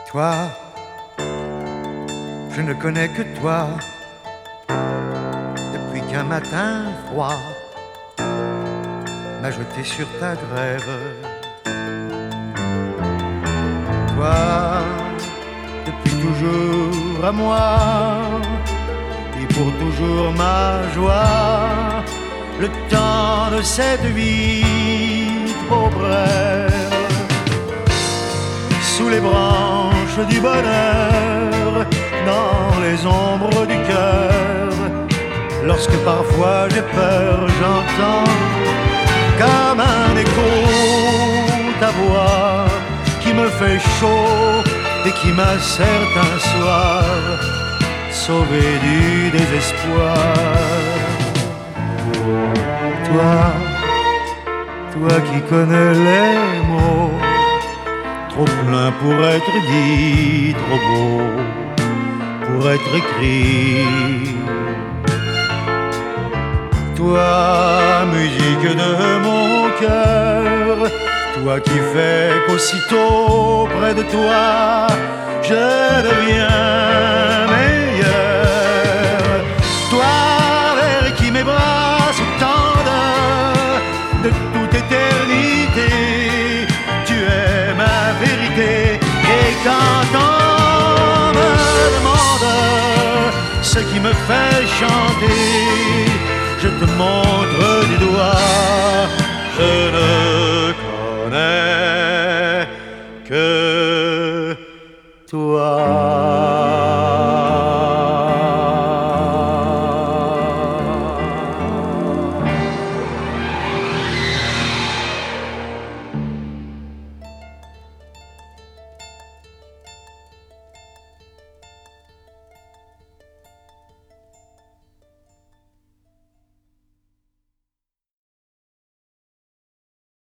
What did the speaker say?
Toi, je ne connais que toi, depuis qu'un matin froid m'a jeté sur ta grève. Toi, depuis toujours à moi, et pour toujours ma joie, le temps de cette vie trop brève. Sous les branches du bonheur, dans les ombres du cœur, lorsque parfois j'ai peur, j'entends comme un écho ta voix qui me fait chaud et qui m'a certain soir sauvé du désespoir. Toi qui connais les mots, trop plein pour être dit, trop beau pour être écrit. Toi, musique de mon cœur, toi qui fais qu'aussitôt près de toi, je deviens meilleur. Toi vers qui mes bras se tendent de toute éternité, tu es ma vérité. Et quand on me demande ce qui me fait chanter, je te montre du doigt